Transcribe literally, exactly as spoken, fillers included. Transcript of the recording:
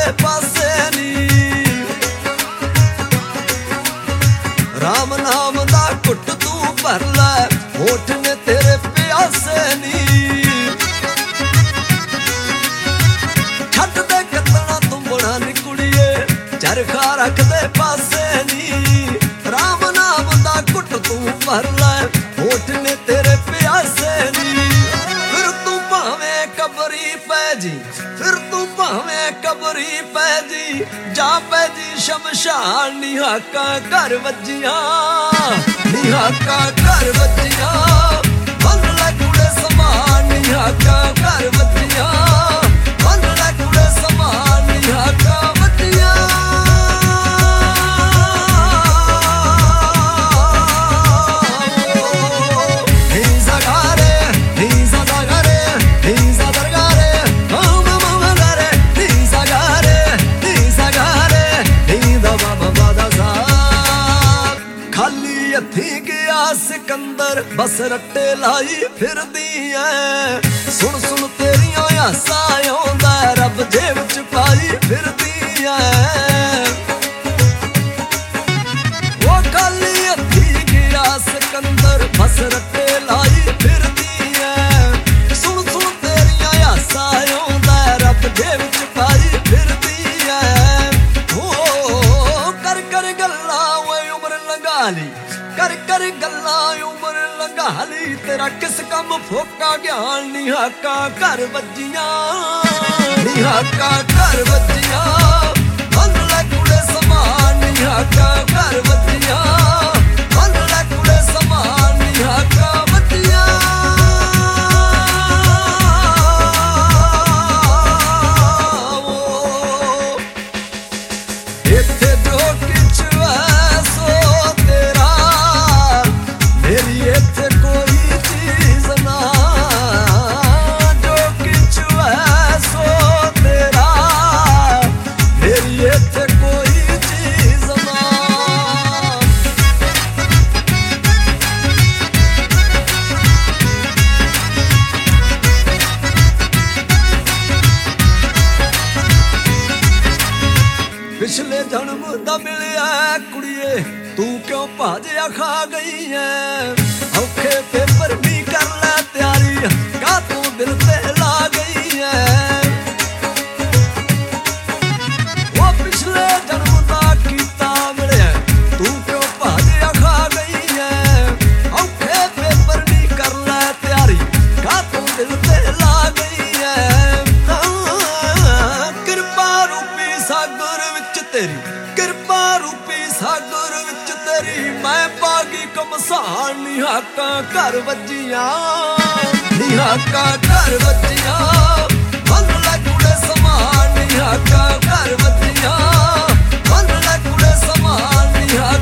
ਪਾਸੇ ਨੀ। ਰਾਮ ਨਾਮ ਦਾ ਘੁੱਟ ਤੂੰ ਭਰ ਲੈ, ਹੋਠ ਨੇ ਤੇਰੇ ਪਿਆਸੇ ਨੀ। ਛੱਡ ਦੇ ਕੱਤਣਾ ਤੁੰਬਣਾ ਨੀ ਕੁੜੀਏ, ਚਰਖਾ ਰੱਖ ਦੇ ਪਾਸੇ ਨੀ। ਰਾਮ ਨਾਮ ਦਾ ਘੁੱਟ ਤੂੰ ਭਰ ਲੈ, ਹੋਠ ਨੇ ਤੇਰੇ ਪਿਆਸੇ ਨੀ। ਫਿਰ ਤੂੰ ਭਾਵੇਂ ਕਬਰੀ ਪੈ ਜੀ, ਫਿਰ ਤੂੰ ਭਾਵੇਂ ਕਬਰੀ ਪੈ ਜੀ, ਜਾ ਪੈ ਜੀ ਸ਼ਮਸ਼ਾਨ ਨੀ। ਹਾਕਾਂ ਘਰ ਵੱਜੀਆਂ ਨੀ, ਹਾਕਾਂ ਘਰ ਵੱਜੀਆਂ, ਬੰਨ ਲੈ ਕੁੜੇ ਸਮਾਨ ਨੀ। ਹਾਕਾਂ ਘਰ ਵੱਜੀਆਂ, ਬੰਨ ਲੈ ਕੁੜੇ ਸਮਾਨ ਨੀ। ਹਾਕਾਂ ਵੱਜੀਆਂ ਸਿਕੰਦਰ, ਬਸ ਰੱਟੇ ਲਾਈ ਫਿਰਦੀ ਐ। ਸੁਣ ਸੁਣ ਤੇਰੀਆਂ ਆਸਾਂ ਆਉਂਦਾ, ਰੱਬ ਜੇਬ ਚ ਪਾਈ ਫਿਰਦੀ ਐ। ਉਹ ਖਾਲੀ ਹੱਥੀ ਗਿਆ ਸਿਕੰਦਰ, ਬਸ ਰੱਟੇ ਲਾਈ ਫਿਰਦੀ ਐ। ਸੁਣ ਸੁਣ ਤੇਰੀਆਂ ਆਸਾਂ ਆਉਂਦਾ, ਰੱਬ ਜੇਬ ਚ ਪਾਈ ਫਿਰਦੀ ਐ। ਹੋ ਕਰ ਕਰ ਗੱਲਾਂ ਓਏ ਉਮਰ ਲੰਘਾ ਲਈ, ਕਰ ਕਰ ਗੱਲਾਂ ਉਮਰ ਲੰਘਾ ਲਈ, ਤੇਰਾ ਕਿਸ ਕੰਮ ਫੋਕਾ ਗਿਆਨ ਨੀ। ਹਾਕਾਂ ਘਰ ਵੱਜੀਆਂ ਨੀ, ਹਾਕਾਂ ਘਰ ਵੱਜੀਆਂ, ਬੰਨ ਲੈ ਕੁੜੇ ਸਮਾਨ ਨੀ। ਹਾਕਾਂ ਘਰ ਵੱਜੀਆਂ, ਬੰਨ ਲੈ ਕੁੜੇ ਸਮਾਨ ਨੀ। ਹਾਕਾਂ ਵੱਜੀਆਂ ਇੱਥੇ ਜੋ ਕਿਛ ਹੈ ਸੋ ਤੇਰਾ, ਮੇਰੀ ਇੱਥੇ ਕੋਈ ਚੀਜ਼ ਨਾ। ਜੋ ਕਿਛ ਹੈ ਸੋ ਤੇਰਾ, ਮੇਰੀ ਇੱਥੇ ਕੋਈ ਚੀਜ਼ ਨਾ। ਪਿਛਲੇ ਜਨਮ ਦਾ ਮਿਲਿਆ ਕੁੜੀਏ, ਤੂੰ ਕਿਉਂ ਭਾਜਿਆ ਖਾ ਗਈ ਐ। ਔਖੇ ਪੇਪਰ ਵੀ ਕਰ ਲੈ ਤਿਆਰੀ, ਕਾ ਤੂੰ ਦਿਲ ਤੇ ਲਾ ਗਈ ਐ। ਉਹ ਪਿਛਲੇ ਜਨਮ ਦਾ ਕੀਤਾ ਮਿਲਿਆ, ਤੂੰ ਕਿਉਂ ਭਾਜਿਆ ਖਾ ਗਈ ਐ। ਔਖੇ ਪੇਪਰ ਵੀ ਕਰ ਲੈ ਤਿਆਰੀ, ਕਾ ਤੂੰ ਦਿਲ ਤੇ ਲਾ ਗਈ ਐ। ਕਿਰਪਾ ਰੂਪੀ ਸਾਗਰ ਵਿੱਚ ਤੇਰੀ, ਕਿਰਪਾ ਰੂਪੀ ਸਾਗਰ ਵਿੱਚ ਤੇਰੀ, ਮੈਂ ਪਾ ਗਈ ਕਮਸਾਨ ਨੀ। ਹਾਕਾਂ ਘਰ ਵੱਜੀਆਂ ਨੀ, ਹਾਕਾਂ ਘਰ ਵੱਜੀਆਂ, ਬੰਨ ਲੈ ਕੁੜੇ ਸਮਾਨ ਨੀ। ਹਾਕਾਂ ਘਰ ਵੱਜੀਆਂ, ਬੰਨ ਲੈ ਕੁੜੇ ਸਮਾਨ ਨੀ।